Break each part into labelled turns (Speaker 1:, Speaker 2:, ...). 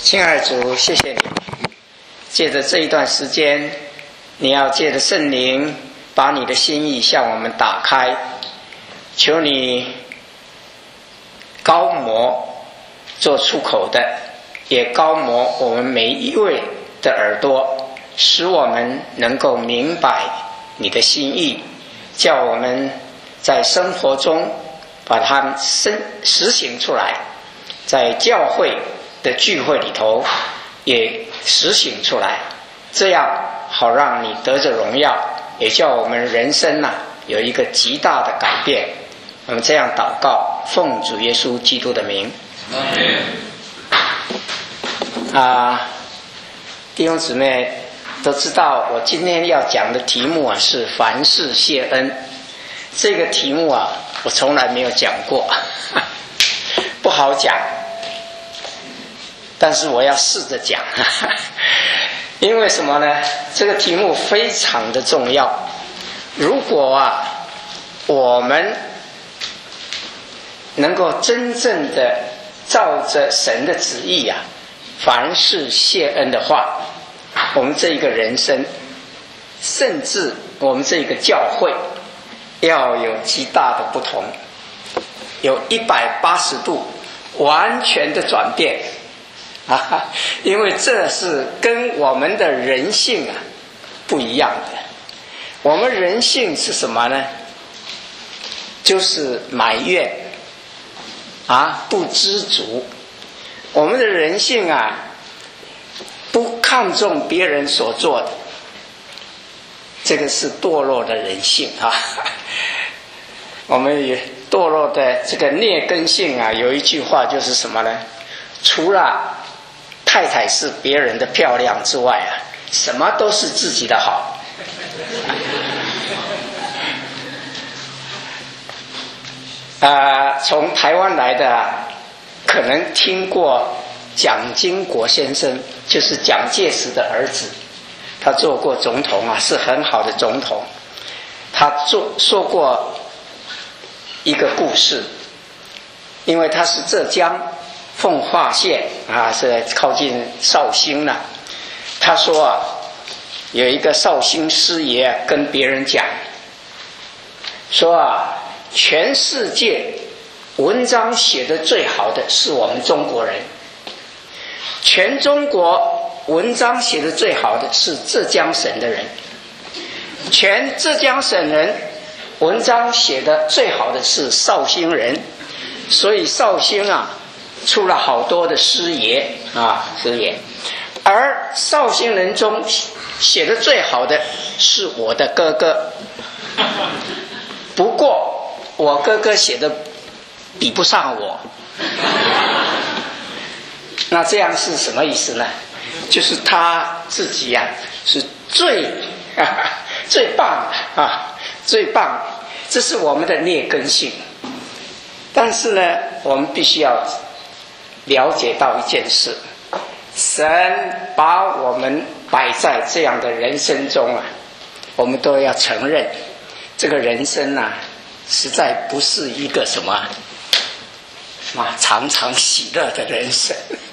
Speaker 1: 亲爱的主，谢谢你，借着这一段时间，你要借着圣灵把你的心意向我们打开，求你高摩做出口的，也高摩我们每一位的耳朵，使我们能够明白你的心意，叫我们在生活中把它实行出来，在教会的聚会里头也实行出来，这样好让你得着荣耀，也叫我们人生有一个极大的改变。我们这样祷告，奉主耶稣基督的名。弟兄姊妹都知道，我今天要讲的题目是凡事谢恩。这个题目我从来没有讲过，不好讲，但是我要试着讲。因为什么呢？这个题目非常的重要。如果我们能够真正的照着神的旨意凡事谢恩的话，我们这一个人生，甚至我们这一个教会，要有极大的不同，有180度完全的转变因为这是跟我们的人性不一样的。我们人性是什么呢？就是埋怨不知足。我们的人性不看重别人所做的，这个是堕落的人性我们也堕落的这个劣根性有一句话就是什么呢？除了太太是别人的漂亮之外什么都是自己的好从台湾来的可能听过蒋经国先生，就是蒋介石的儿子，他做过总统是很好的总统。他说过一个故事，因为他是浙江奉化县是靠近绍兴了。他说有一个绍兴师爷跟别人讲说全世界文章写得最好的是我们中国人，全中国文章写得最好的是浙江省的人，全浙江省人文章写得最好的是绍兴人，所以绍兴出了好多的师爷师爷。而绍兴人中写得最好的是我的哥哥，不过我哥哥写的比不上我。那这样是什么意思呢？就是他自己是最棒的最棒的，这是我们的劣根性。但是呢，我们必须要了解到一件事，神把我们摆在这样的人生中我们都要承认，这个人生实在不是一个什么常常喜乐的人生。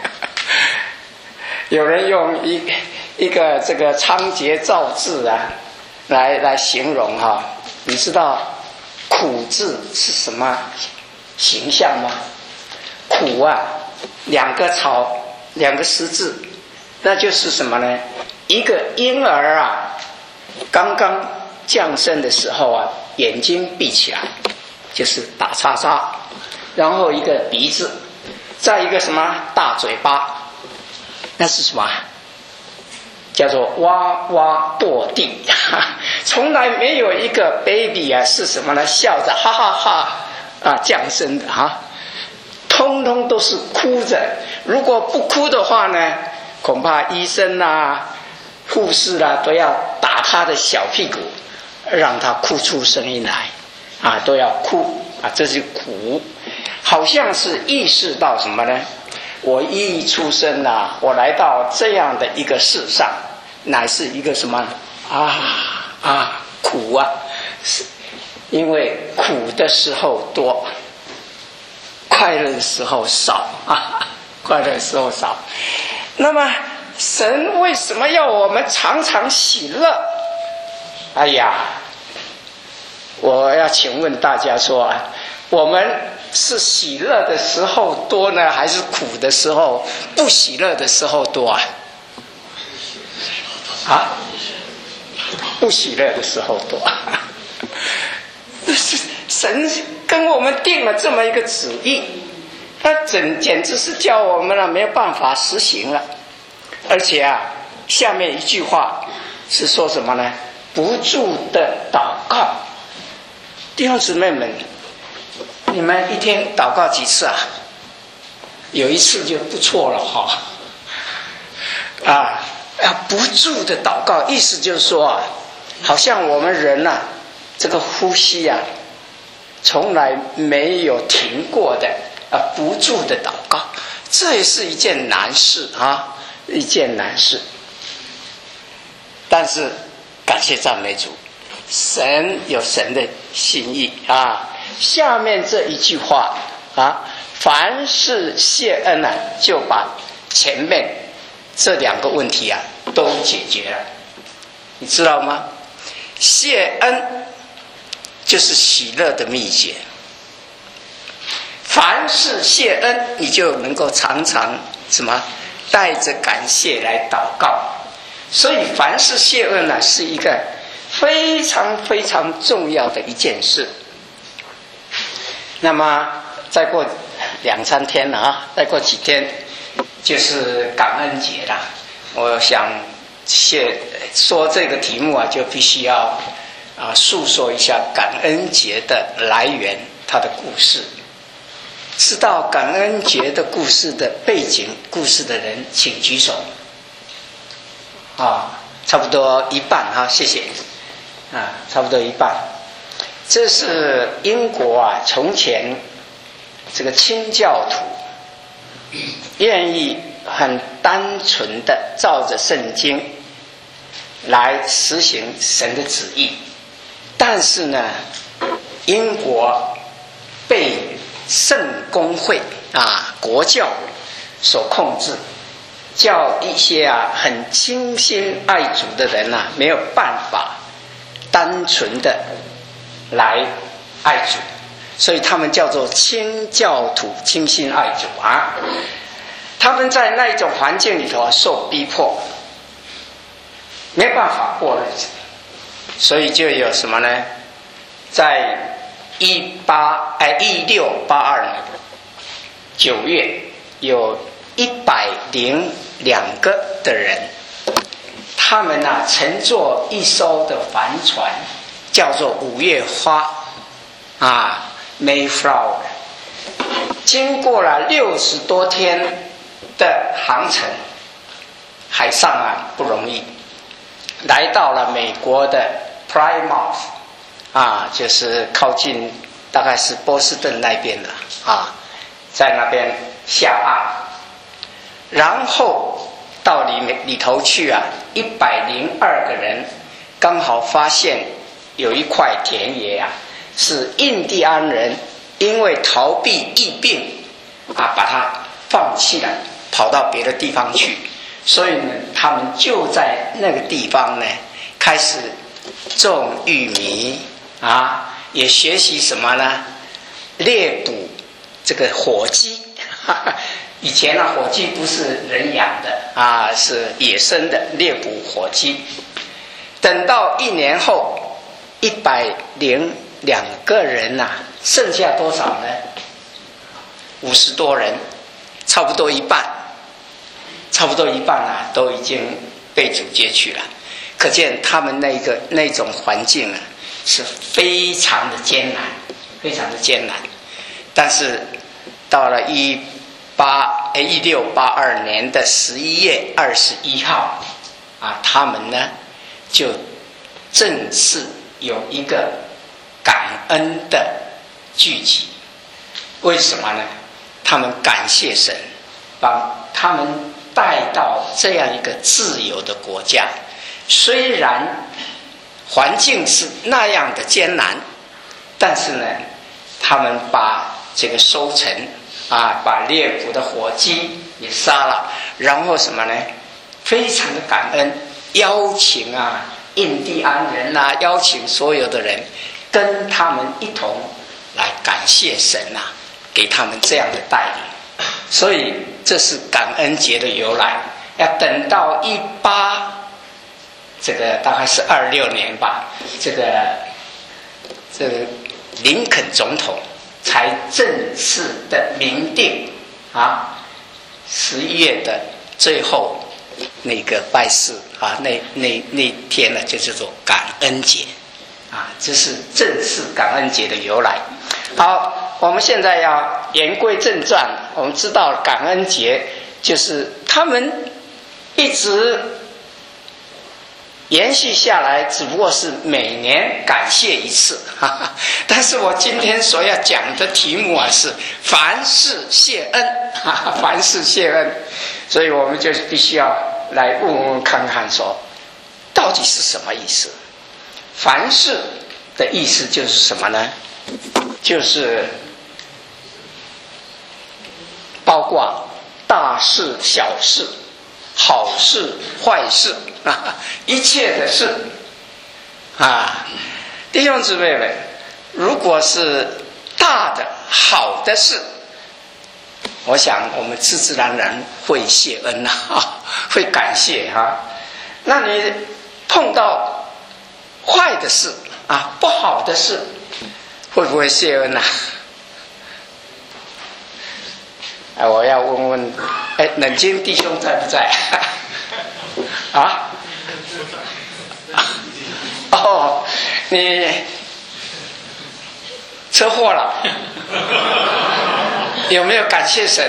Speaker 1: 有人用一个这个仓颉造字来形容你知道苦字是什么形象吗？苦两个草两个十字，那就是什么呢？一个婴儿刚刚降生的时候眼睛闭起来，就是打叉叉，然后一个鼻子，再一个什么大嘴巴，那是什么？叫做哇哇跺地从来没有一个 baby 是什么呢？笑着哈哈哈降生的通通都是哭着。如果不哭的话呢，恐怕医生护士都要打他的小屁股，让他哭出声音来都要哭这是苦。好像是意识到什么呢？我一出生我来到这样的一个世上，乃是一个什么苦因为苦的时候多，快乐的时候少快乐的时候少。 那么神为什么要我们常常喜乐？哎呀，我要请问大家说啊，我们是喜乐的时候多呢，还是苦的时候、不喜乐的时候多啊？啊，不喜乐的时候多。神跟我们定了这么一个旨意，那简直是叫我们没有办法实行了。而且啊，下面一句话是说什么呢？不住的祷告。弟兄姊妹们，你们一天祷告几次啊？有一次就不错了哈。不住的祷告，意思就是说啊，好像我们人啊，这个呼吸啊，从来没有停过的不住的祷告，这也是一件难事啊，一件难事。但是感谢赞美主，神有神的心意啊。下面这一句话啊，凡是谢恩啊，就把前面这两个问题啊都解决了，你知道吗？谢恩就是喜乐的秘诀。凡是谢恩，你就能够常常什么带着感谢来祷告。所以凡是谢恩呢，是一个非常非常重要的一件事。那么再过2-3天了啊，再过几天就是感恩节了。我想说这个题目啊，就必须要诉说一下感恩节的来源，它的故事。知道感恩节的故事的背景故事的人请举手。差不多一半哈，谢谢。差不多一半。这是英国啊，从前这个清教徒愿意很单纯的照着圣经来实行神的旨意，但是呢，英国被圣公会国教所控制，叫一些很倾心爱主的人没有办法单纯的来爱主，所以他们叫做清教徒，倾心爱主啊。他们在那一种环境里头受逼迫，没办法过日子，所以就有什么呢？在1682年9月，有102个的人，他们乘坐一艘的帆船，叫做五月花Mayflower， 经过了60多天的航程，海上不容易，来到了美国的 Plymouth， 就是靠近大概是波士顿那边的在那边下岸，然后到里头去102个人刚好发现有一块田野是印第安人因为逃避疫病把它放弃了，跑到别的地方去，所以呢，他们就在那个地方呢开始种玉米也学习什么呢？猎捕这个火鸡。以前火鸡不是人养的是野生的，猎捕火鸡。等到1年后，102个人剩下多少呢？50多人，差不多一半都已经被主接去了。可见他们那种环境是非常的艰难，非常的艰难。但是到了1682年的11月21号他们呢就正式有一个感恩的聚集。为什么呢？他们感谢神把他们带到这样一个自由的国家，虽然环境是那样的艰难，但是呢，他们把这个收成把猎捕的火鸡也杀了， 然后什么呢？非常的感恩，邀请印第安人邀请所有的人跟他们一同来感谢神给他们这样的带领。所以这是感恩节的由来。要等到这个大概是26年吧，这个林肯总统才正式的明定11月的最后那个拜四那天呢就叫做感恩节这是正式感恩节的由来。好，我们现在要言归正传。我们知道感恩节就是他们一直延续下来，只不过是每年感谢一次但是我今天所要讲的题目是凡事谢恩凡事谢恩。所以我们就必须要来问看看说到底是什么意思。凡事的意思就是什么呢？就是包括大事小事，好事坏事一切的事弟兄姊妹们，如果是大的好的事，我想我们自然会谢恩会感谢那你碰到坏的事不好的事，会不会谢恩我要问问冷静弟兄在不在你车祸了有没有感谢神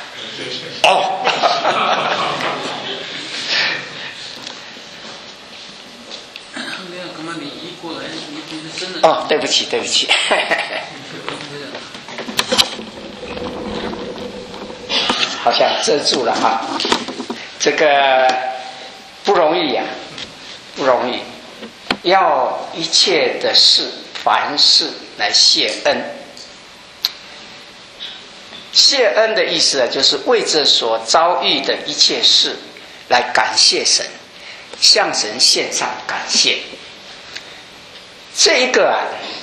Speaker 1: 对不起好像遮住了这个不容易不容易，要一切的事凡事来谢恩。谢恩的意思就是为着所遭遇的一切事来感谢神，向神献上感谢。这一个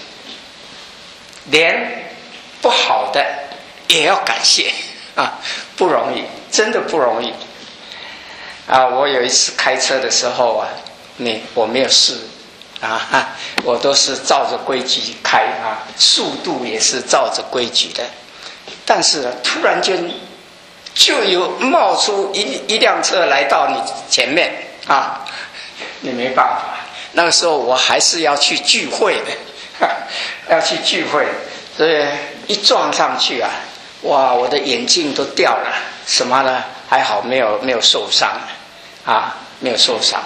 Speaker 1: 连不好的也要感谢不容易，真的不容易我有一次开车的时候我没有事我都是照着规矩开速度也是照着规矩的，但是突然间就有冒出一辆车来到你前面你没办法。那个时候我还是要去聚会的要去聚会，所以一撞上去哇，我的眼镜都掉了，什么呢？还好没有受伤没有受伤。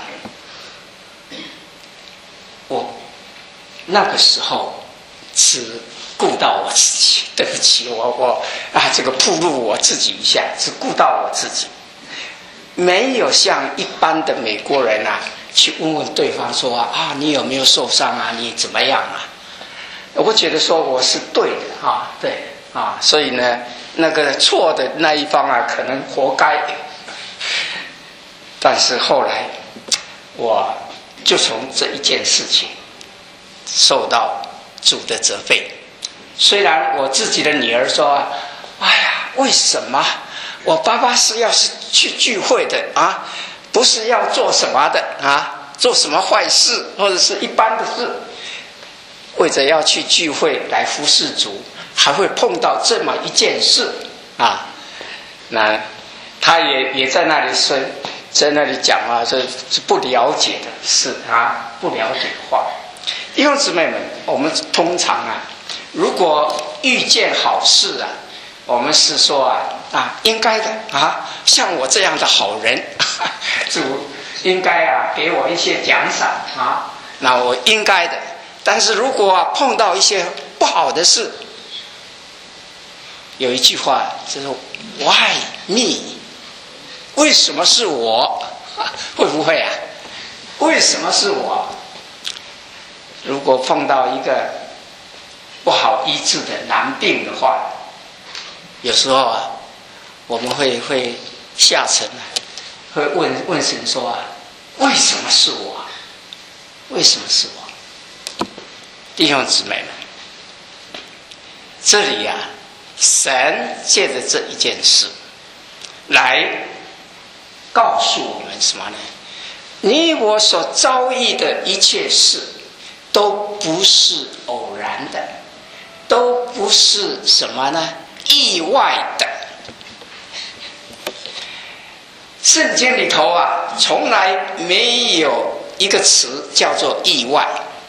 Speaker 1: 我那个时候只顾到我自己，对不起，我这个暴露我自己一下，只顾到我自己，没有像一般的美国人去问问对方说你有没有受伤你怎么样我觉得说我是对的对所以呢那个错的那一方可能活该。但是后来我就从这一件事情受到主的责备。虽然我自己的女儿说为什么我爸爸是要是去聚会的不是要做什么的做什么坏事或者是一般的事，为着要去聚会来服侍主，还会碰到这么一件事那他也在那里说，在那里讲这是不了解的事不了解的话。弟兄姊妹们，我们通常如果遇见好事我们是说应该的像我这样的好人主应该给我一些奖赏那我应该的。但是如果碰到一些不好的事，有一句话就是 Why me？ 为什么是我？会不会为什么是我？如果碰到一个不好医治的难病的话，有时候我们会下沉啊，会问神说啊，为什么是我？为什么是我？弟兄姊妹们，这里啊，神借着这一件事来告诉我们什么呢？你我所遭遇的一切事都不是偶然的，都不是什么呢？意外的。圣经里头啊，从来没有一个词叫做意外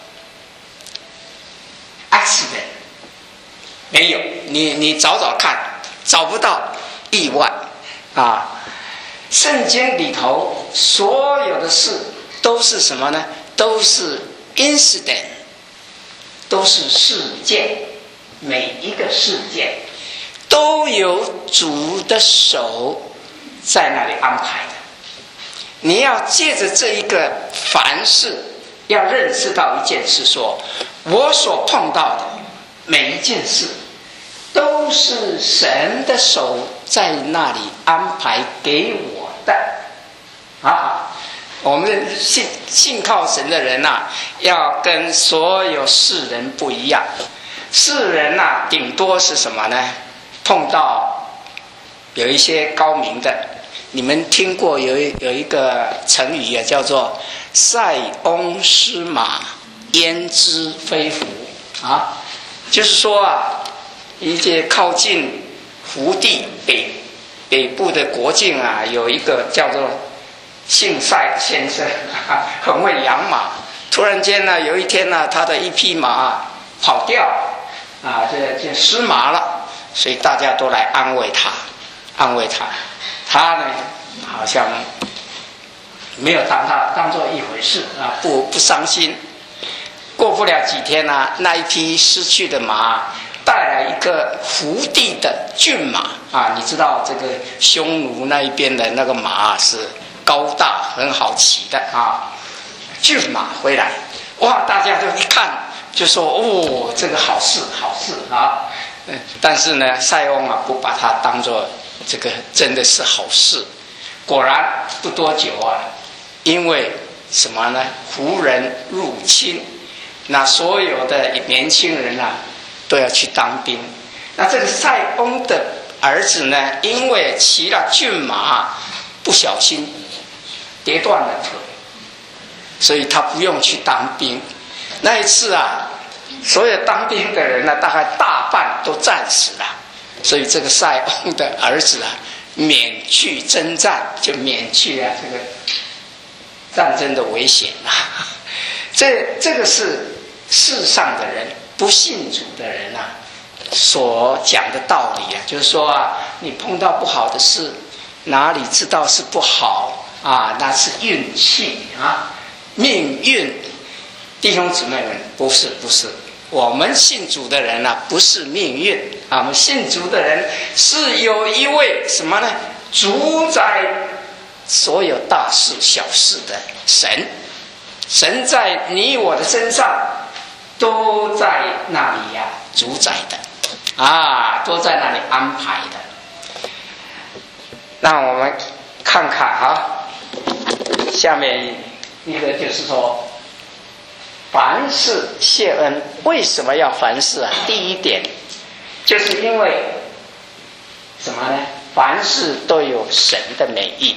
Speaker 1: accident， 没有，你找找看，找不到意外啊。圣经里头所有的事都是什么呢？都是 incident， 都是事件，每一个事件都有主的手在那里安排的。你要借着这一个凡事，要认识到一件事，说我所碰到的每一件事都是神的手在那里安排给我的啊！我们信靠神的人啊，要跟所有世人不一样。世人啊，顶多是什么呢？碰到有一些高明的，你们听过有一个成语啊，叫做“塞翁失马，焉知非福”啊，就是说啊，一些靠近福地北部的国境啊，有一个叫做姓赛先生，很会养马。突然间呢，有一天呢，他的一匹马跑掉啊，这失马了，所以大家都来安慰他。他呢，好像没有当作一回事啊，不伤心。过不了几天呢，那一匹失去的马带来一个福地的骏马啊，你知道这个匈奴那一边的那个马是高大很好骑的啊，骏马回来，哇，大家就一看就说哦，这个好事啊。但是呢，塞翁啊不把它当作这个真的是好事。果然不多久啊，因为什么呢？胡人入侵，那所有的年轻人啊都要去当兵。那这个塞翁的儿子呢，因为骑了骏马不小心跌断了腿，所以他不用去当兵。那一次啊，所有当兵的人呢，大概大半都战死了，所以这个塞翁的儿子啊，免去征战，就免去了这个战争的危险啊。这个是世上的人，不信主的人啊，所讲的道理啊，就是说啊，你碰到不好的事，哪里知道是不好啊？那是运气啊，命运。弟兄姊妹们，不是，我们信主的人啊，不是命运啊，我们信主的人是有一位什么呢？主宰所有大事小事的神，神在你我的身上都在那里呀，主宰的啊，都在那里安排的。那我们看看啊，下面一个就是说，凡事谢恩。为什么要凡事啊？第一点就是因为什么呢？凡事都有神的美意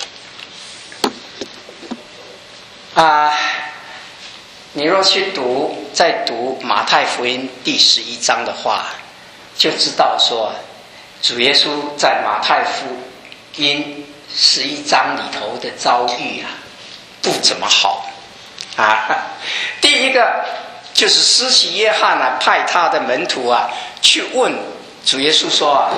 Speaker 1: 啊。你若去再读马太福音第11章的话，就知道说主耶稣在马太福音11章里头的遭遇啊，不怎么好啊。第一个就是施洗约翰啊，派他的门徒啊去问主耶稣说啊，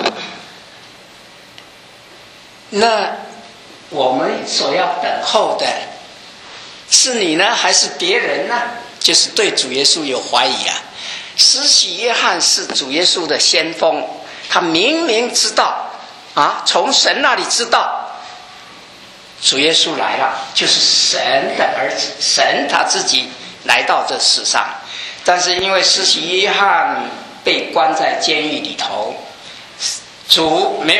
Speaker 1: 那我们所要等候的是你呢，还是别人呢？就是对主耶稣有怀疑啊。施洗约翰是主耶稣的先锋，他明明知道啊，从神那里知道主耶稣来了，就是神的儿子，神他自己来到这世上。但是因为施洗约翰被关在监狱里头，主没有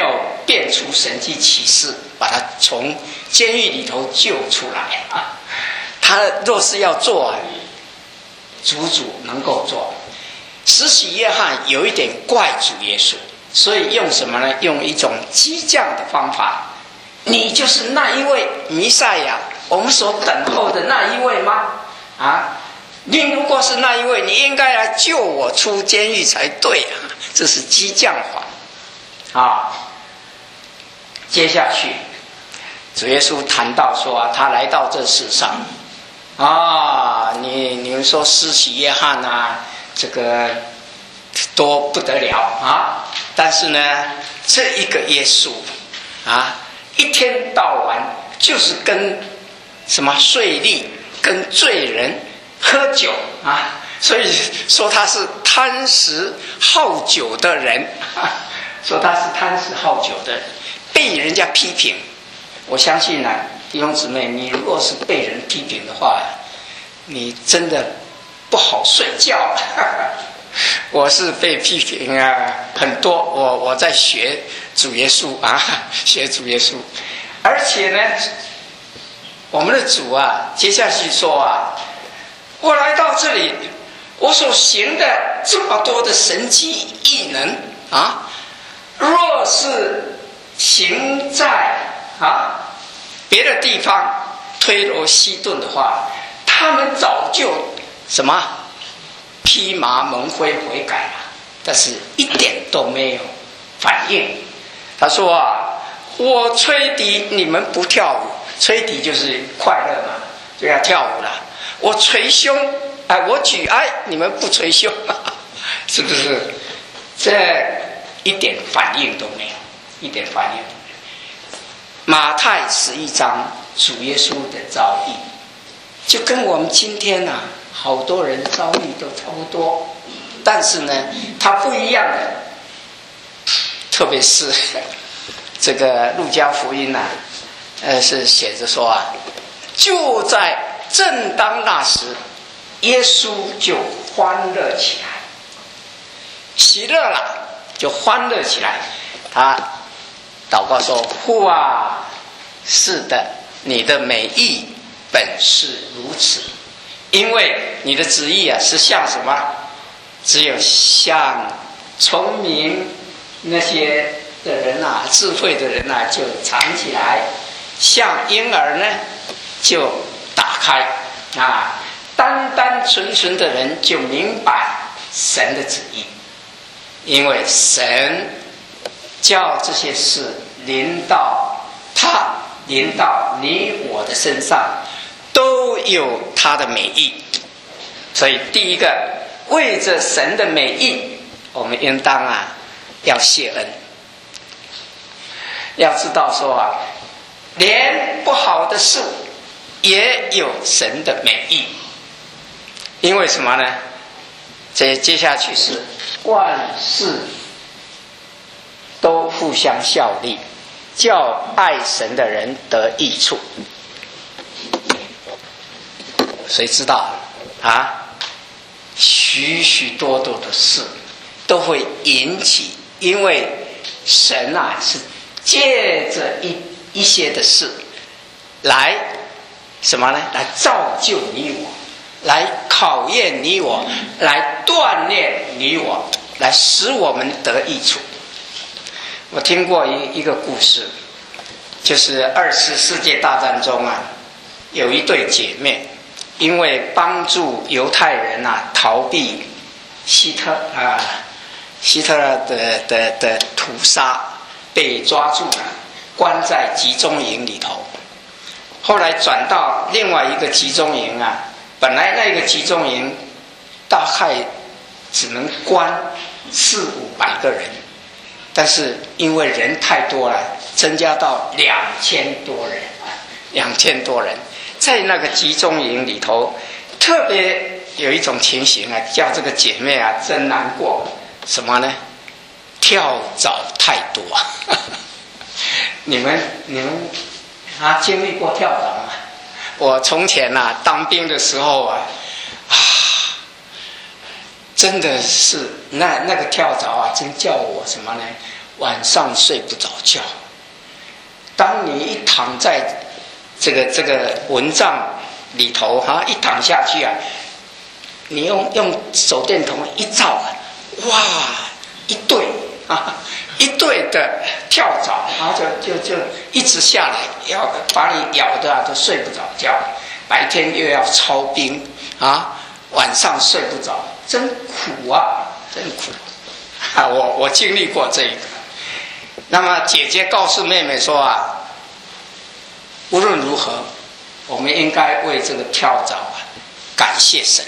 Speaker 1: 变出神迹奇事，把他从监狱里头救出来啊。他若是要做，主能够做。施洗约翰有一点怪主耶稣，所以用什么呢？用一种激将的方法。你就是那一位弥赛亚，我们所等候的那一位吗？啊，你如果是那一位，你应该来救我出监狱才对啊！这是激将法啊。接下去，主耶稣谈到说啊，他来到这世上啊，你们说施洗约翰啊，这个多不得了啊！但是呢，这一个耶稣啊，一天到晚就是跟什么税吏、跟罪人喝酒啊，所以说他是贪食好酒的人，说他是贪食好酒的人，被人家批评。我相信呢，弟兄姊妹，你若是被人批评的话，你真的不好睡觉。我是被批评啊很多，我在学主耶稣啊，学主耶稣，而且呢，我们的主啊，接下去说啊，我来到这里，我所行的这么多的神迹异能啊，若是行在别的地方推罗西顿的话，他们早就什么披麻蒙灰悔改了，但是一点都没有反应。他说啊，我吹笛你们不跳舞，吹笛就是快乐嘛，就要跳舞了。我捶胸我举哀你们不捶胸，是不是？这一点反应都没有，一点反应都没有。马太11章主耶稣的遭遇，就跟我们今天啊好多人遭遇都差不多，但是呢，他不一样的，特别是这个路加福音啊，是写着说啊，就在正当那时，耶稣就欢乐起来，喜乐了，就欢乐起来。他祷告说：“父啊，是的，你的美意本是如此。因为你的旨意啊，是像什么？只有像聪明那些的人啊，智慧的人啊，就藏起来；像婴儿呢，就打开啊。单单纯纯的人就明白神的旨意，因为神叫这些事临到他，临到你我的身上。”都有他的美意，所以第一个，为着神的美意，我们应当要谢恩。要知道说啊，连不好的事也有神的美意，因为什么呢？接下去是万事都互相效力，叫爱神的人得益处。谁知道啊？许许多多的事都会引起，因为神啊是借着一些的事来什么呢？来造就你我，来考验你我，来锻炼你我，来使我们得益处。我听过一个故事，就是2次世界大战中有一对姐妹。因为帮助犹太人逃避希特勒的屠杀，被抓住了，关在集中营里头。后来转到另外一个集中营本来那个集中营大概只能关400-500个人，但是因为人太多了，增加到2000多人。在那个集中营里头，特别有一种情形叫这个姐妹真难过。什么呢？跳蚤太多。你们经历过跳蚤吗？我从前当兵的时候真的是那个跳蚤真叫我什么呢？ 晚上睡不着觉。当你一躺在这个蚊帐里头哈，一躺下去啊，你用手电筒一照，哇，一对的跳蚤啊，就一直下来，要把你咬的都睡不着觉。白天又要操兵啊，晚上睡不着，真苦啊，真苦啊！我经历过这个。那么姐姐告诉妹妹说啊，无论如何，我们应该为这个跳蚤啊感谢神。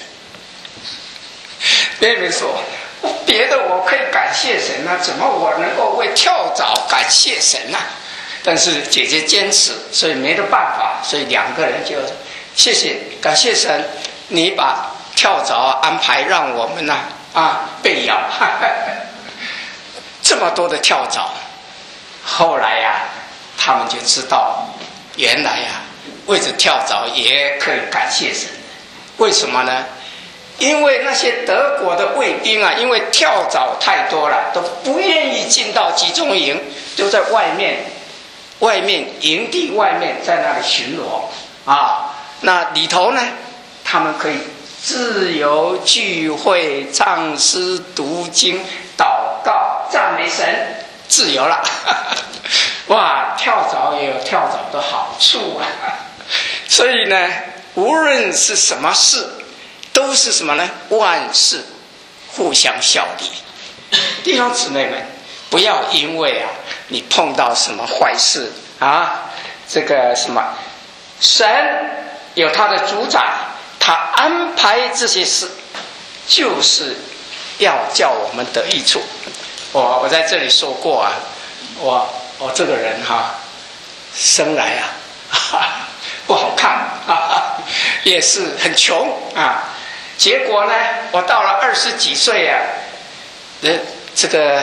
Speaker 1: 妹妹说，别的我可以感谢神啊，怎么我能够为跳蚤感谢神啊？但是姐姐坚持，所以没得办法，所以两个人就感谢神，你把跳蚤安排让我们被咬，这么多的跳蚤。后来他们就知道，原来为着跳蚤也可以感谢神。为什么呢？因为那些德国的卫兵因为跳蚤太多了，都不愿意进到集中营，就在外面营地外面在那里巡逻那里头呢，他们可以自由聚会、唱诗、读经、祷告、赞美神，自由了。哇，跳蚤也有跳蚤的好处所以呢，无论是什么事，都是什么呢？万事互相效力。弟兄姊妹们，不要因为你碰到什么坏事这个什么，神有他的主宰，他安排这些事，就是要叫我们得益处。我在这里说过我这个人生来不好看也是很穷结果呢，我到了20几岁这个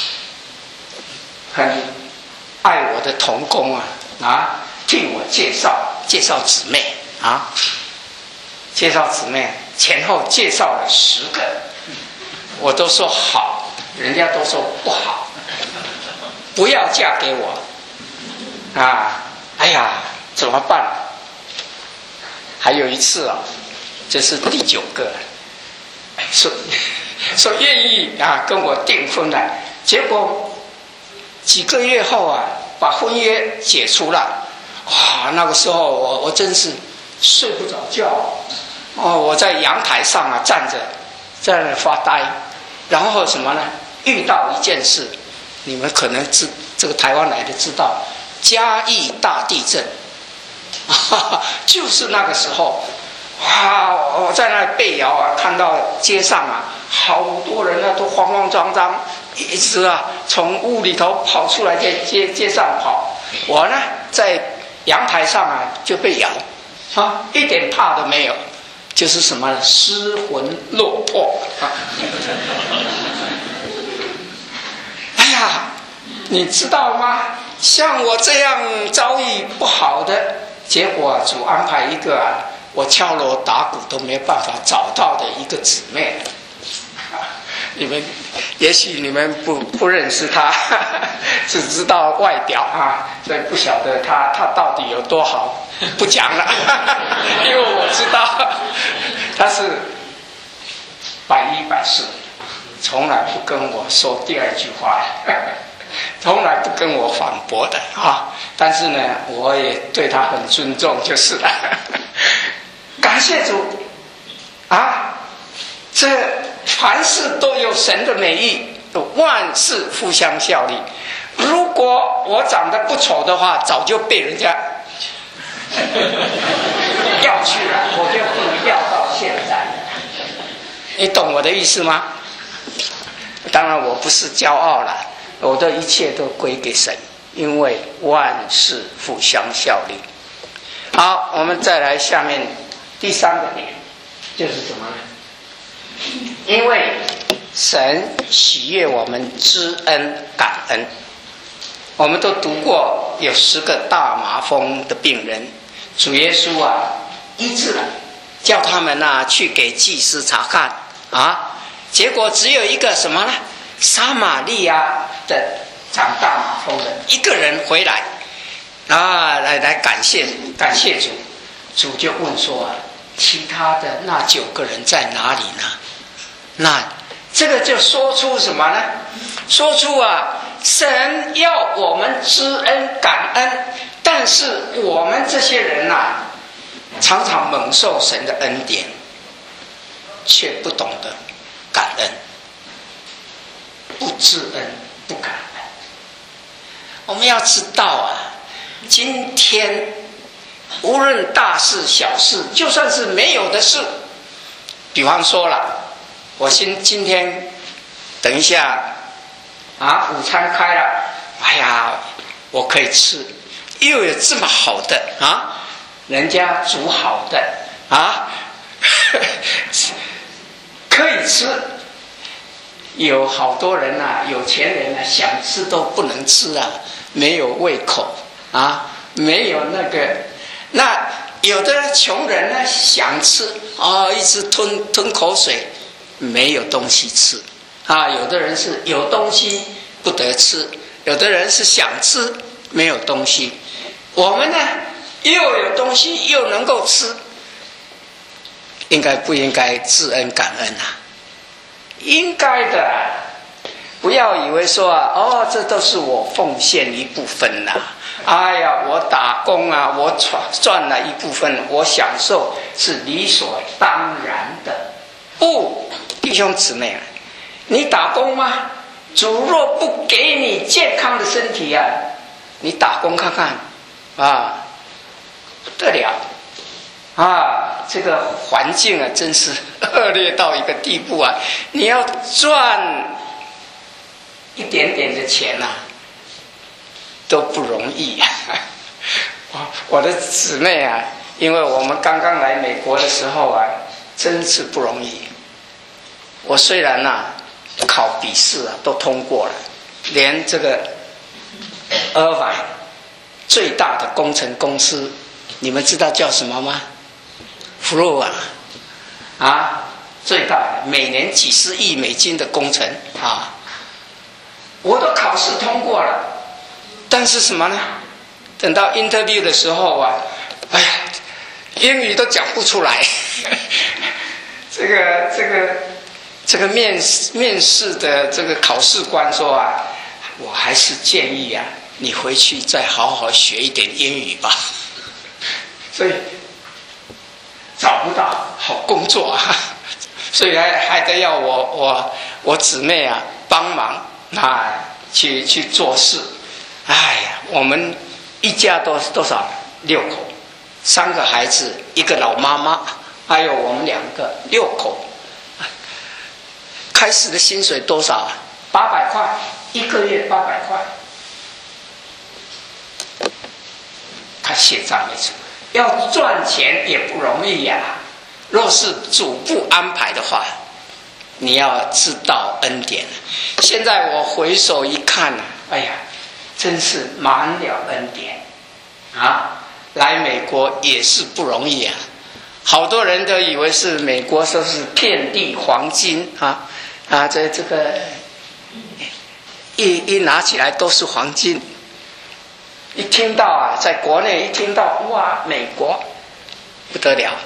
Speaker 1: 很爱我的同工替我介绍姊妹介绍姊妹，前後介绍了10个，我都说好，人家都说不好，不要嫁给我哎呀，怎么办？还有一次这是第9个，说愿意跟我订婚了，结果几个月后把婚约解除了。那个时候我真是睡不着觉我在阳台上站着，在那发呆，然后什么呢？遇到一件事，你们可能这个台湾来的知道，嘉义大地震就是那个时候我在那里被摇看到街上好多人都慌慌张张，一直从屋里头跑出来，在街上跑。我呢在阳台上就被咬一点怕都没有，就是什么失魂落魄哎呀，你知道吗？像我这样遭遇不好的，结果主安排一个我敲锣打鼓都没办法找到的一个姊妹也许你们不认识她只知道外表所以不晓得她到底有多好，不讲了因为我知道她是100依100顺，从来不跟我说第二句话从来不跟我反驳的但是呢，我也对她很尊重就是了感谢主这凡事都有神的美意，万事互相效力。如果我长得不丑的话，早就被人家要去了，我就不要到现在。你懂我的意思吗？当然我不是骄傲了，我的一切都归给神，因为万事互相效力。好，我们再来下面第3个点，就是什么呢？因为神喜悦我们知恩感恩。我们都读过有10个大麻风的病人，主耶稣医治了，叫他们去给祭司查看结果只有一个什么呢？撒玛利亚的长大马蜂的一个人回来啊，来感谢主。主就问说其他的那9个人在哪里呢？那这个就说出什么呢？说出神要我们知恩感恩，但是我们这些人常常蒙受神的恩典，却不懂得感恩，不知恩不感恩。我们要知道今天无论大事小事，就算是没有的事，比方说了，我今天等一下午餐开了，哎呀，我可以吃，又有这么好的人家煮好的可以吃。有好多人有钱人想吃都不能吃没有胃口没有那个。那有的穷人呢想吃一直吞口水，没有东西吃有的人是有东西不得吃，有的人是想吃没有东西。我们呢又有东西又能够吃，应该不应该知恩感恩应该的。不要以为说这都是我奉献一部分哎呀，我打工我赚了一部分，我享受是理所当然的。不，弟兄姊妹，你打工吗？主若不给你健康的身体你打工看看不得了这个环境真是恶劣到一个地步你要赚一点点的钱都不容易我的姊妹因为我们刚刚来美国的时候真是不容易。我虽然考笔试都通过了，连这个Irvine最大的工程公司，你们知道叫什么吗？Fluor最大的，每年几十亿美金的工程我都考试通过了，但是什么呢？等到 interview 的时候哎呀，英语都讲不出来。这个面试的这个考试官说我还是建议你回去再好好学一点英语吧。所以找不到好工作所以还得要我姊妹帮忙去做事。哎呀，我们一家多少？6口，3个孩子，1个老妈妈，还有我们2个，6口。开始的薪水多少？800块，1个月800块。他写账没错，要赚钱也不容易若是主不安排的话，你要知道恩典。现在我回首一看哎呀，真是满了恩典来美国也是不容易好多人都以为是美国说是遍地黄金这个一拿起来都是黄金。一听到在国内一听到哇，美国不得了，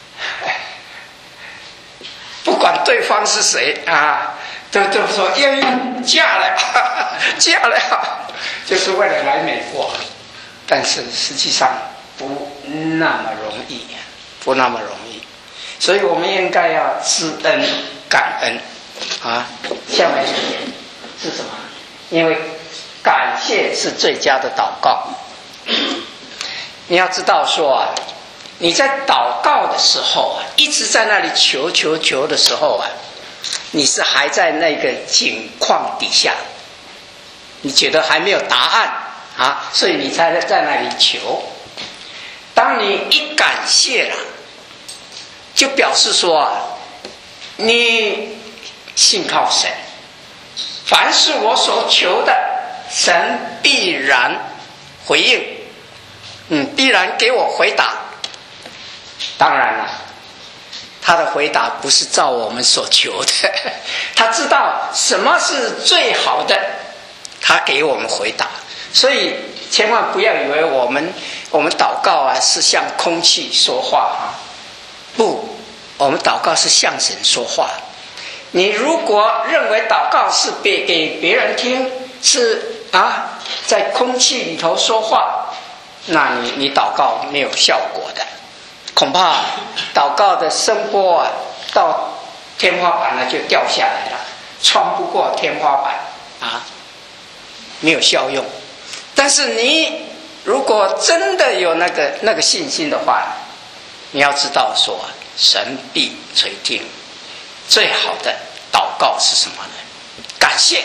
Speaker 1: 不管对方是谁都说嫁了就是为了来美国。但是实际上不那么容易，所以我们应该要知恩感恩下面是什么？因为感谢是最佳的祷告。你要知道说你在祷告的时候一直在那里求的时候你是还在那个境况底下，你觉得还没有答案所以你才在那里求。当你一感谢了，就表示说你信靠神，凡是我所求的，神必然回应，必然给我回答。当然了，他的回答不是照我们所求的，他知道什么是最好的他给我们回答。所以千万不要以为我们祷告啊是向空气说话啊，不，我们祷告是向神说话。你如果认为祷告是给别人听，是在空气里头说话，那你祷告没有效果的，恐怕祷告的声波啊到天花板了就掉下来了，穿不过天花板啊，没有效用。但是你如果真的有那个信心的话，你要知道说神必垂听。最好的祷告是什么呢？感谢。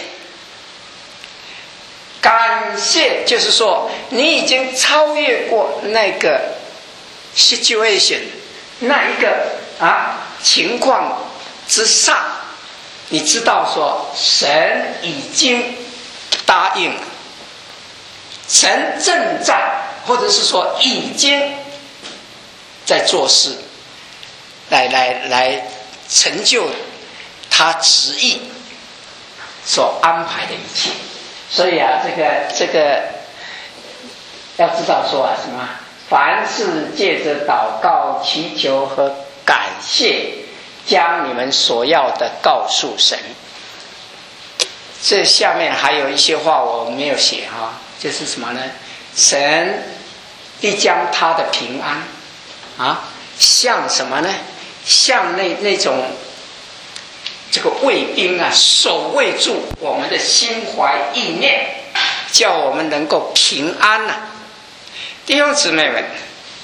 Speaker 1: 感谢就是说你已经超越过那个 situation 那一个情况之上，你知道说神已经答应了，神正在或者是说已经在做事，来成就他旨意所安排的一切。所以这个要知道说什么？凡是借着祷告、祈求和感谢，将你们所要的告诉神。这下面还有一些话我没有写就是什么呢？神必将他的平安像什么呢？像那种这个卫兵守卫住我们的心怀意念，叫我们能够平安弟兄姊妹们，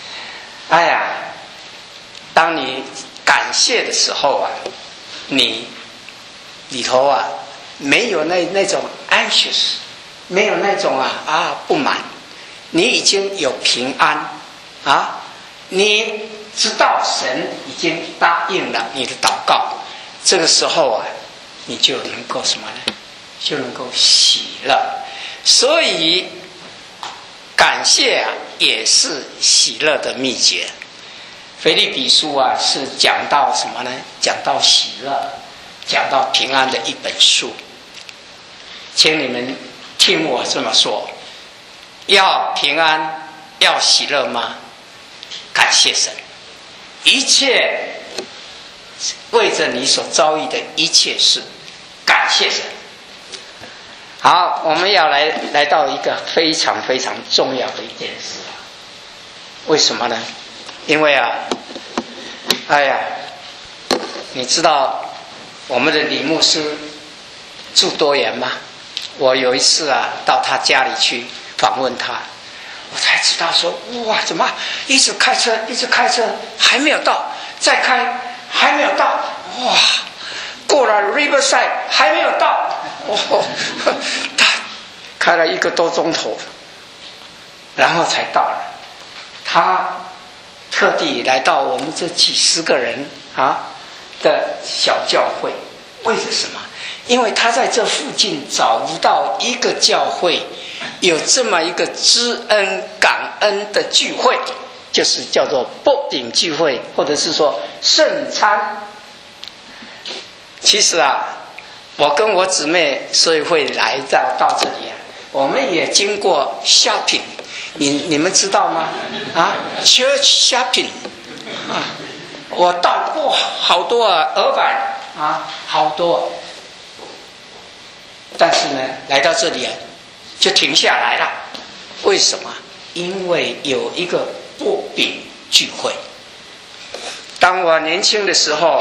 Speaker 1: 当你感谢的时候你里头没有那种 anxious， 没有那种不满，你已经有平安你知道神已经答应了你的祷告，这个时候你就能够什么呢？就能够喜乐。所以感谢也是喜乐的秘诀。腓立比书是讲到什么呢？讲到喜乐，讲到平安的一本书。请你们听我这么说，要平安要喜乐吗？感谢神，一切为着你所遭遇的一切事，感谢神。好，我们要来到一个非常非常重要的一件事。为什么呢？因为你知道我们的李牧师住多远吗？我有一次到他家里去访问他，我才知道说，哇，怎么一直开车还没有到，再开还没有到，哇，过了 Riverside 还没有到，他开了1个多钟头，然后才到了。他特地来到我们这几十个人的小教会，为了什么？因为他在这附近找不到一个教会有这么一个知恩感恩的聚会，就是叫做擘饼聚会，或者是说圣餐。其实我跟我姊妹所以会来到这里我们也经过 shopping， 你们知道吗？church shopping 我到过好多鹅板好多，但是呢，来到这里就停下来了。为什么？因为有一个擘饼聚会。当我年轻的时候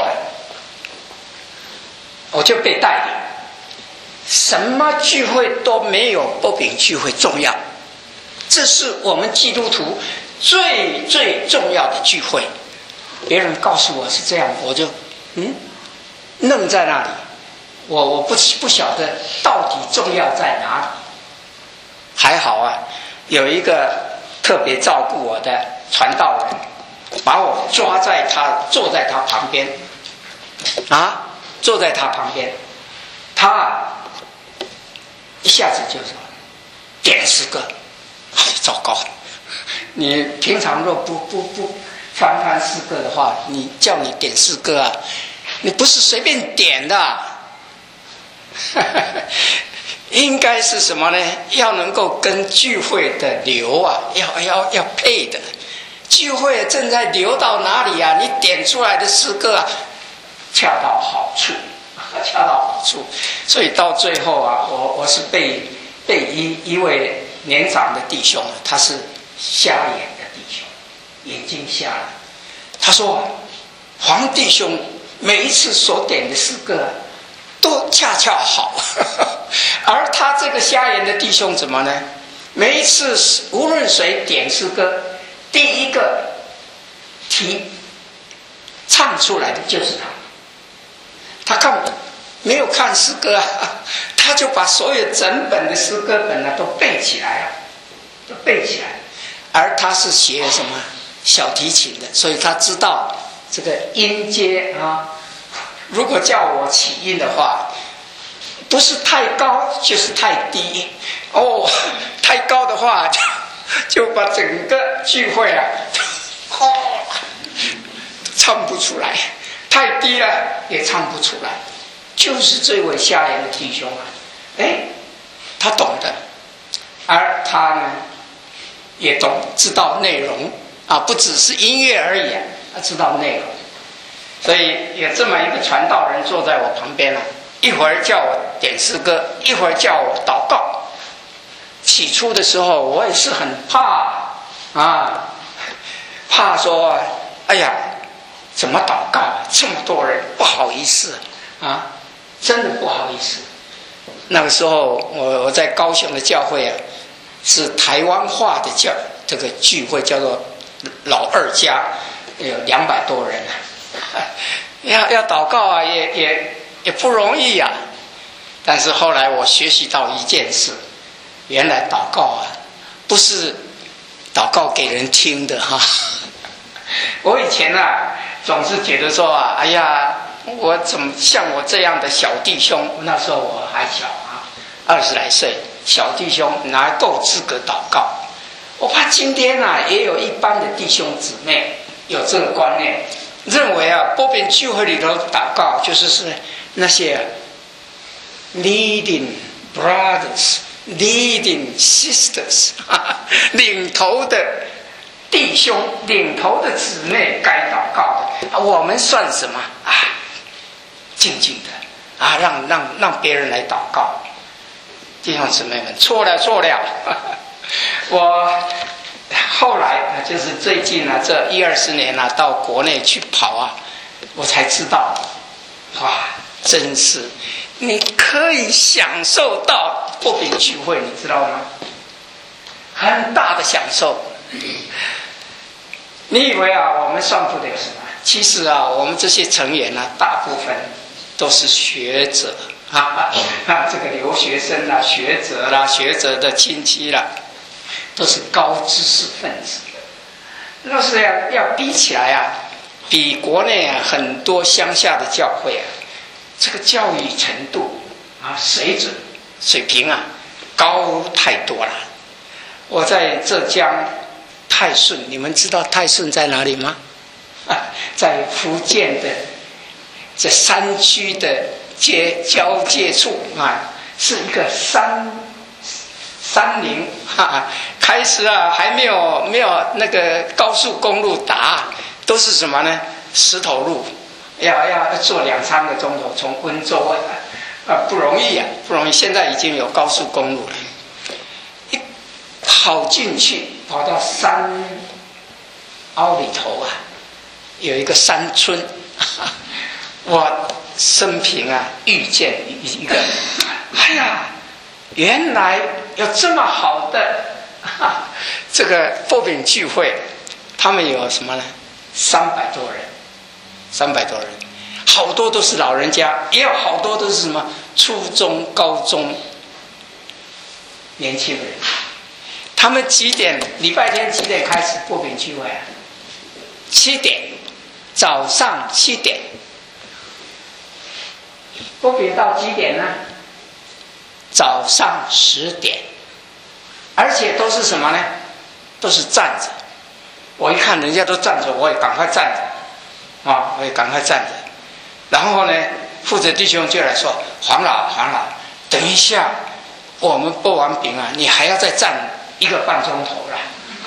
Speaker 1: 我就被带领，什么聚会都没有擘饼聚会重要，这是我们基督徒最最重要的聚会。别人告诉我是这样，我就愣在那里，我不晓得到底重要在哪里。还好有一个特别照顾我的传道人，把我坐在他旁边坐在他旁边，他一下子就说点诗歌。糟糕，你平常若不翻诗歌的话，你叫你点诗歌你不是随便点的应该是什么呢？要能够跟聚会的流啊，要配的。聚会正在流到哪里啊？你点出来的诗歌啊，恰到好处，恰到好处。所以到最后啊，我是被一位年长的弟兄，他是瞎眼的弟兄，眼睛瞎了。他说：“黄弟兄每一次所点的诗歌啊，都恰恰好。”而他这个瞎眼的弟兄怎么呢？每一次无论谁点诗歌，第一个唱出来的就是他。他没有看诗歌啊，他就把所有整本的诗歌本都背起来了，都背起来。而他是学什么小提琴的，所以他知道这个音阶啊。如果叫我起音的话，不是太高就是太低哦，太高的话就把整个聚会啊，唱不出来；太低了也唱不出来。就是这位瞎眼的弟兄啊，他懂得，而他呢也知道内容啊，不只是音乐而已，他知道内容。所以有这么一个传道人坐在我旁边啊，一会儿叫我点诗歌，一会儿叫我祷告。起初的时候我也是很怕啊，怕说哎呀怎么祷告啊，这么多人不好意思啊，真的不好意思。那个时候我在高雄的教会啊，是台湾话的这个聚会，叫做老二家，有200多人啊，要祷告啊也不容易啊。但是后来我学习到一件事，原来祷告啊不是祷告给人听的哈。我以前啊总是觉得说啊，哎呀，我怎么像我这样的小弟兄，那时候我还小啊，20来岁，小弟兄哪够资格祷告？我怕今天啊也有一般的弟兄姊妹有这个观念，认为啊波边聚会里头祷告就是那些 leading brothers、leading sisters 领头的弟兄、领头的姊妹该祷告的，我们算什么啊？静静的啊，让别人来祷告。弟兄姊妹们，错了。我后来就是最近啊，这10-20年啊，到国内去跑啊，我才知道，哇，真是你可以享受到波饼聚会，你知道吗？很大的享受。你以为啊，我们算不了什么？其实啊，我们这些成员啊，大部分都是学者这个留学生啦、学者啦、学者的亲戚啦，都是高知识分子。那是要比起来啊，比国内啊很多乡下的教会啊，这个教育程度啊、水平啊高太多了。我在浙江泰顺，你们知道泰顺在哪里吗？在福建的这山区的交界处啊，是一个山林开始啊还没有那个高速公路打，都是什么呢？石头路，要坐2-3个钟头从温州不容易啊，不容易。现在已经有高速公路了，一跑进去，跑到山凹里头啊，有一个山村，我生平啊遇见一个，哎呀，原来有这么好的这个波饼聚会，他们有什么呢？300多人，好多都是老人家，也有好多都是什么初中、高中年轻人。他们几点？礼拜天几点开始波饼聚会啊？7点，早上7点。波饼到几点呢？早上10点，而且都是什么呢？都是站着。我一看人家都站着，我也赶快站着啊！我也赶快站着。然后呢，负责弟兄就来说：“黄老，等一下， 我们剥完饼啊，你还要再站1个半钟头啦。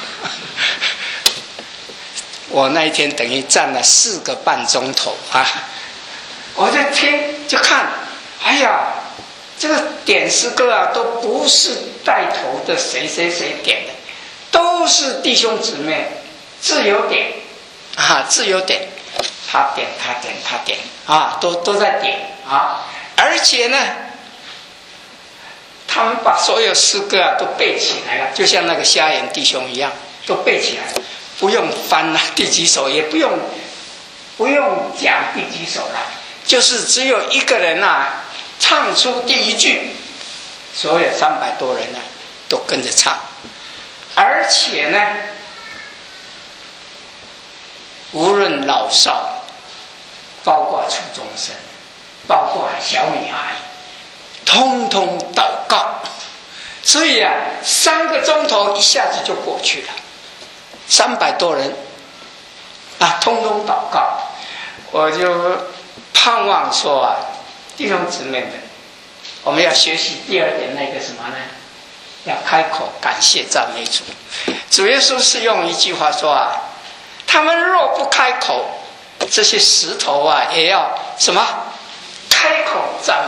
Speaker 1: 我那一天等于站了4个半钟头啊！我在听就看，哎呀，这个点诗歌啊，都不是带头的谁谁谁点的，都是弟兄姊妹自由点啊，自由点，他点他点他点啊，都在点啊，而且呢，他们把所有诗歌啊都背起来了，就像那个瞎眼弟兄一样，都背起来了。不用翻了第几首，也不用讲第几首了，就是只有一个人啊唱出第1句，所有300多人呢都跟着唱，而且呢，无论老少，包括初中生，包括小女孩，通通祷告，所以啊，3个钟头一下子就过去了。300多人啊，通通祷告，我就盼望说啊，弟兄姊妹们，我们要学习第2点那个什么呢？要开口感谢赞美主。主耶稣是用一句话说啊，他们若不开口，这些石头啊也要什么？开口赞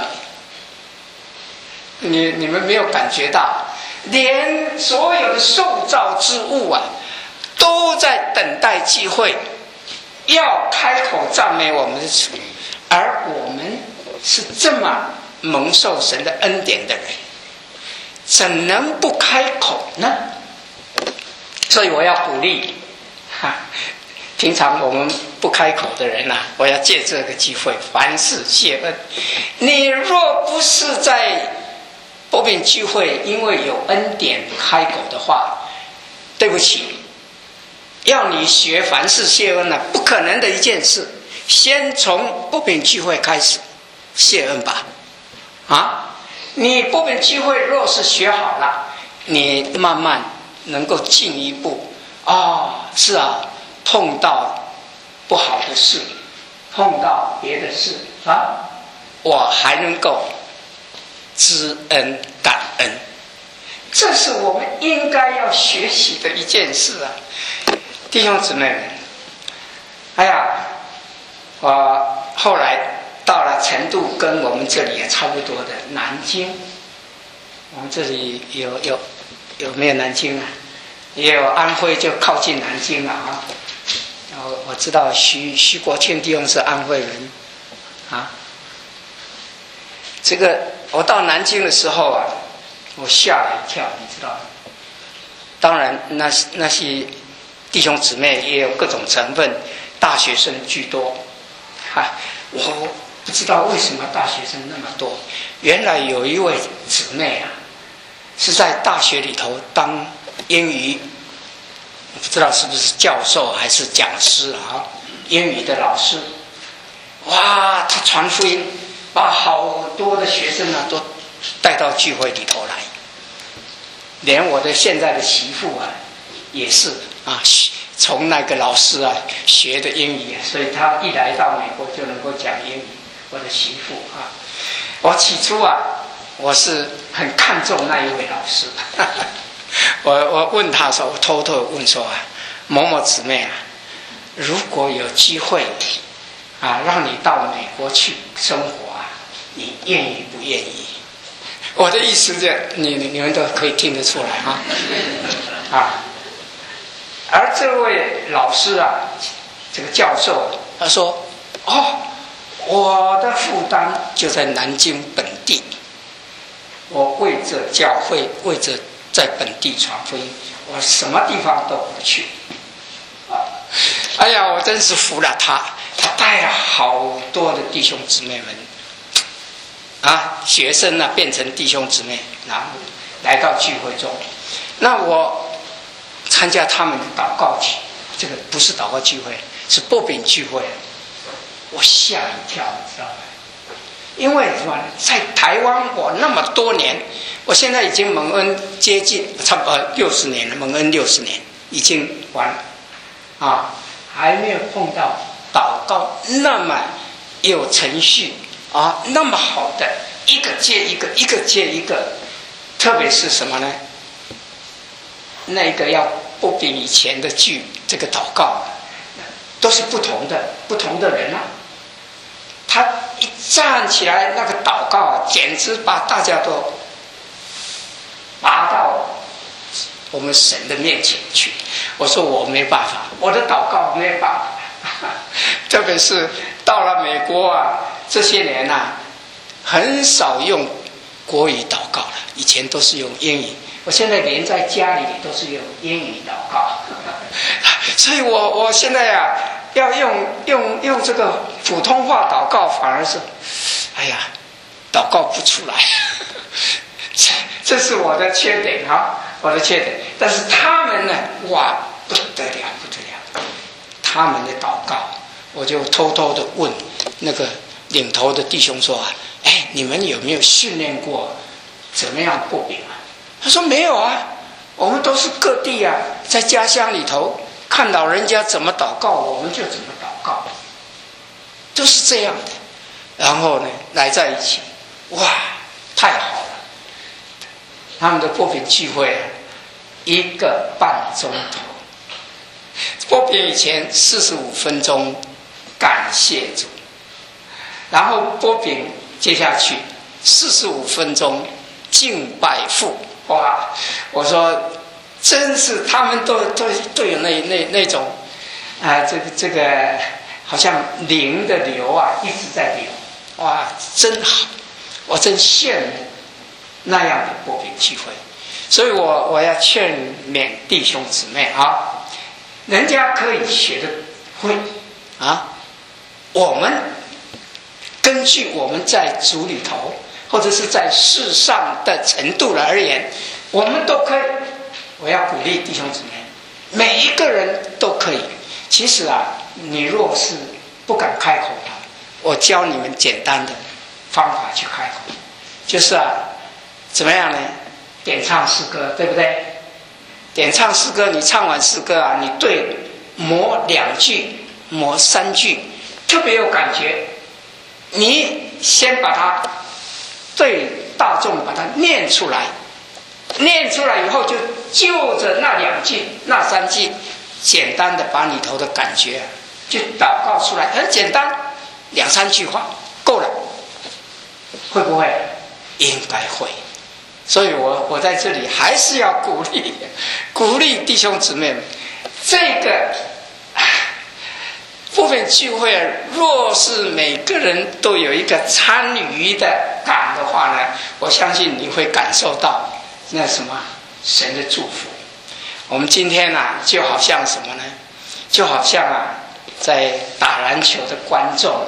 Speaker 1: 美。你们没有感觉到，连所有的受造之物啊，都在等待机会，要开口赞美我们的主，而我们是这么蒙受神的恩典的人，怎能不开口呢？所以我要鼓励平常我们不开口的人啊，我要借这个机会凡事谢恩。你若不是在波饼聚会因为有恩典开口的话，对不起，要你学凡事谢恩不可能的一件事。先从波饼聚会开始谢恩吧。你波饼聚会若是学好了，你慢慢能够进一步。是啊，碰到不好的事，碰到别的事我还能够知恩感恩，这是我们应该要学习的一件事啊。弟兄姊妹们，我后来到了成都，跟我们这里也差不多的南京。我们这里有没有南京啊？也有安徽，就靠近南京了啊。我知道徐国庆弟兄是安徽人这个我到南京的时候啊，我吓了一跳，你知道吗？当然那些弟兄姊妹也有各种成分，大学生居多我不知道为什么大学生那么多。原来有一位姊妹是在大学里头当英语，我不知道是不是教授还是讲师英语的老师。她传福音，把好多的学生都带到聚会里头来，连我的现在的媳妇也是从那个老师学的英语，所以她一来到美国就能够讲英语。我的媳妇我起初我是很看重那一位老师我问他说，我偷偷问说某某姊妹如果有机会让你到美国去生活你愿意不愿意？我的意思你们都可以听得出来而这位老师这个教授他说我的负担就在南京本地，我为着教会，为着在本地传福音，我什么地方都不去我真是服了他带了好多的弟兄姊妹们学生变成弟兄姊妹，然后来到聚会中。那我参加他们的祷告聚，这个不是祷告聚会，是波饼聚会。我吓一跳，你知道吗？因为什么？在台湾我那么多年，我现在已经蒙恩接近差不多60年了，蒙恩60年已经完了还没有碰到祷告那么有程序那么好的，一个接一个，一个接一个， 特别是什么呢？那个要不比以前的这个祷告，都是不同的人啊。他一站起来，那个祷告简直把大家都拔到我们神的面前去。我说我没办法，我的祷告没办法。特别是到了美国啊，这些年啊，很少用国语祷告了，以前都是用英语。我现在连在家里都是用英语祷告，所以我现在啊，要用这个普通话祷告，反而是，哎呀，祷告不出来，这是我的缺点啊，我的缺点。但是他们呢，哇，不得了，他们的祷告，我就偷偷的问那个领头的弟兄说：“哎，你们有没有训练过怎么样过饼啊？”他说：“没有啊，我们都是各地啊，在家乡里头看到人家怎么祷告，我们就怎么祷告，都是这样的。然后呢，来在一起，哇，太好了！他们的过饼聚会1个半钟头，过饼以前45分钟，感谢主，然后过饼接下去45分钟敬拜父。”哇！我说，真是他们都有那种，这个好像灵的流啊，一直在流，哇，真好，我真羡慕那样的过饼聚会。所以我要劝勉弟兄姊妹啊，人家可以学得会啊，我们根据我们在主里头，或者是在世上的程度而言，我们都可以。我要鼓励弟兄姊妹，每一个人都可以。其实啊，你若是不敢开口的，我教你们简单的方法去开口，就是啊，怎么样呢？点唱诗歌，对不对？点唱诗歌，你唱完诗歌啊，你对磨2句，磨3句，特别有感觉。你先把它对大众把它念出来，念出来以后就就着那2句、那3句，简单的把里头的感觉就祷告出来，很简单，2、3句话够了。会不会？应该会。所以我在这里还是要鼓励弟兄姊妹们，这个部分聚会，若是每个人都有一个参与的感的话呢，我相信你会感受到那什么神的祝福。我们今天啊，就好像什么呢？就好像啊，在打篮球的观众，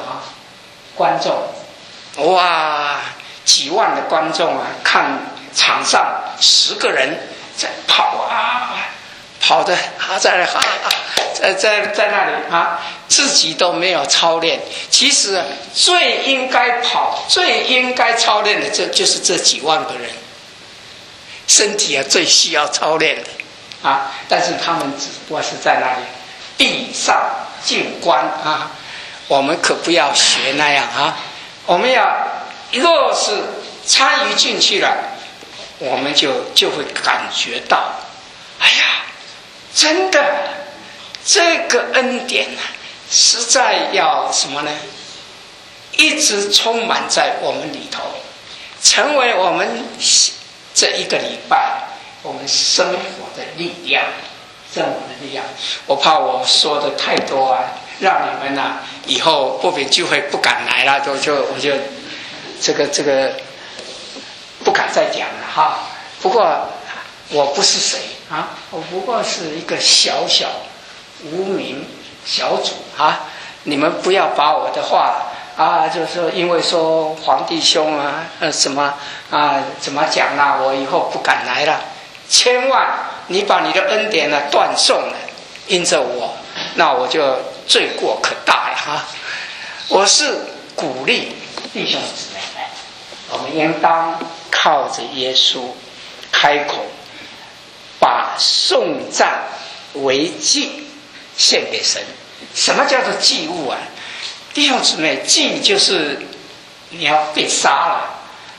Speaker 1: 哇，几万的观众啊，看场上10个人在跑啊，跑的在那里啊，自己都没有操练。其实最应该跑、最应该操练的，就是这几万个人，身体啊最需要操练的啊。但是他们只不过是在那里闭上静观啊，我们可不要学那样啊。我们要若是参与进去了，我们就会感觉到，哎呀，真的这个恩典啊，实在要什么呢？一直充满在我们里头，成为我们这1个礼拜我们生活的力量，我怕我说的太多啊，让你们啊以后不饼聚会不敢来了，我就这个不敢再讲了哈。不过我不是谁啊，我不过是一个小小无名小主啊，你们不要把我的话啊，就是说因为说黄弟兄啊什么啊怎么讲啦，我以后不敢来了。千万你把你的恩典呢断送了，因着我，那我就罪过可大呀哈！我是鼓励弟兄姊妹们，我们应当靠着耶稣开口，把颂赞为祭献给神。什么叫做祭物啊？弟兄姊妹，祭就是你要被杀了，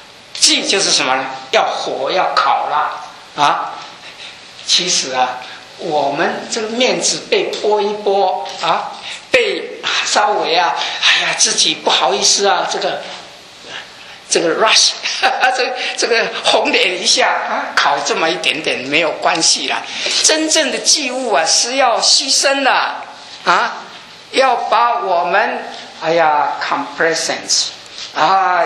Speaker 1: 忌就是什么呢？要火要烤啦啊！其实啊，我们这个面子被剥一剥啊，被稍微啊，哎呀，自己不好意思啊，这个 rush， 这个红脸一下啊，烤这么一点点没有关系啦。真正的祭物啊是要牺牲的啊，要把我们complacence啊。